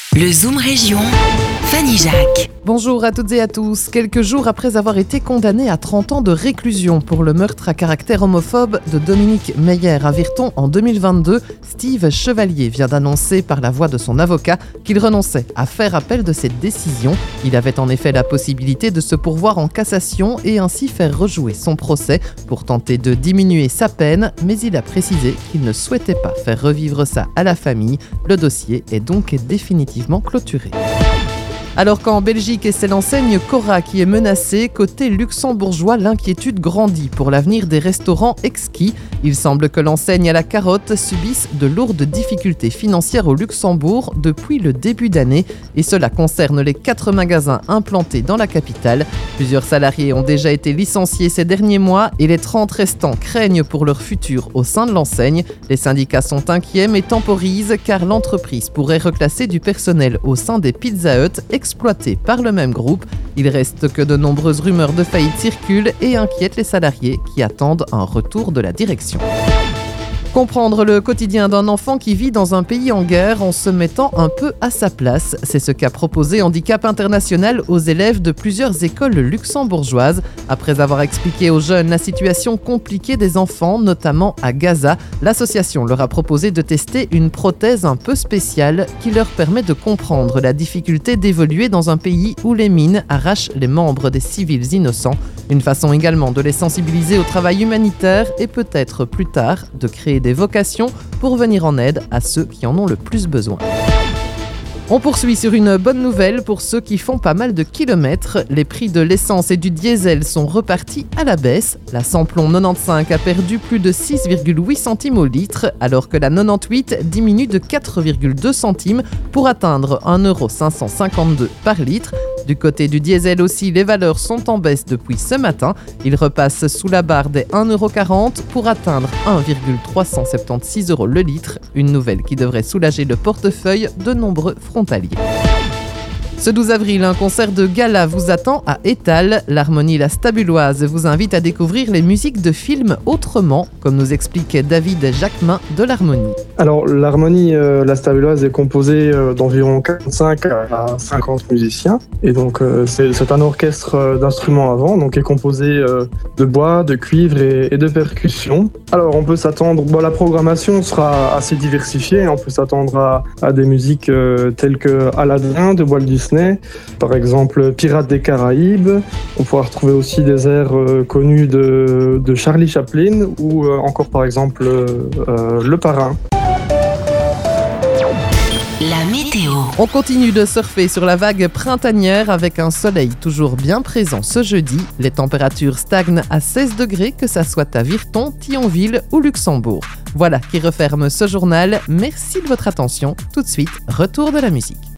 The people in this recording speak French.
Le Zoom Région, Fanny Jacques. Bonjour à toutes et à tous. Quelques jours après avoir été condamné à 30 ans de réclusion pour le meurtre à caractère homophobe de Dominique Meyer à Virton en 2022, Steve Chevalier vient d'annoncer par la voix de son avocat qu'il renonçait à faire appel de cette décision. Il avait en effet la possibilité de se pourvoir en cassation et ainsi faire rejouer son procès pour tenter de diminuer sa peine, mais il a précisé qu'il ne souhaitait pas faire revivre ça à la famille. Le dossier est donc définitivement clôturé. Alors qu'en Belgique, c'est l'enseigne Cora qui est menacée, côté luxembourgeois, l'inquiétude grandit pour l'avenir des restaurants exquis. Il semble que l'enseigne à la carotte subisse de lourdes difficultés financières au Luxembourg depuis le début d'année et cela concerne les 4 magasins implantés dans la capitale. Plusieurs salariés ont déjà été licenciés ces derniers mois et les 30 restants craignent pour leur futur au sein de l'enseigne. Les syndicats sont inquiets mais temporisent car l'entreprise pourrait reclasser du personnel au sein des Pizza Hut exploités par le même groupe. Il reste que de nombreuses rumeurs de faillite circulent et inquiètent les salariés qui attendent un retour de la direction. Comprendre le quotidien d'un enfant qui vit dans un pays en guerre en se mettant un peu à sa place, c'est ce qu'a proposé Handicap International aux élèves de plusieurs écoles luxembourgeoises. Après avoir expliqué aux jeunes la situation compliquée des enfants, notamment à Gaza, l'association leur a proposé de tester une prothèse un peu spéciale qui leur permet de comprendre la difficulté d'évoluer dans un pays où les mines arrachent les membres des civils innocents. Une façon également de les sensibiliser au travail humanitaire et peut-être plus tard de créer des vocations pour venir en aide à ceux qui en ont le plus besoin. On poursuit sur une bonne nouvelle pour ceux qui font pas mal de kilomètres. Les prix de l'essence et du diesel sont repartis à la baisse. La samplon 95 a perdu plus de 6,8 centimes au litre, alors que la 98 diminue de 4,2 centimes pour atteindre 1,552 € par litre. Du côté du diesel aussi, les valeurs sont en baisse depuis ce matin. Il repasse sous la barre des 1,40 € pour atteindre 1,376 € le litre. Une nouvelle qui devrait soulager le portefeuille de nombreux frontaliers. Ce 12 avril, un concert de gala vous attend à Étal. L'Harmonie La Stabuloise vous invite à découvrir les musiques de films autrement, comme nous explique David Jacquemin de l'Harmonie. Alors, l'Harmonie La Stabuloise est composée d'environ 45 à 50 musiciens. Et donc, c'est un orchestre d'instruments à vent, donc qui est composé de bois, de cuivre et de percussions. Alors, on peut s'attendre... la programmation sera assez diversifiée. On peut s'attendre à des musiques telles que Aladdin de Walt Disney, par exemple Pirates des Caraïbes. On pourra retrouver aussi des airs connus de Charlie Chaplin ou encore par exemple Le Parrain. La météo. On continue de surfer sur la vague printanière avec un soleil toujours bien présent ce jeudi. Les températures stagnent à 16 degrés, que ça soit à Virton, Thionville ou Luxembourg. Voilà qui referme ce journal. Merci de votre attention. Tout de suite, retour de la musique.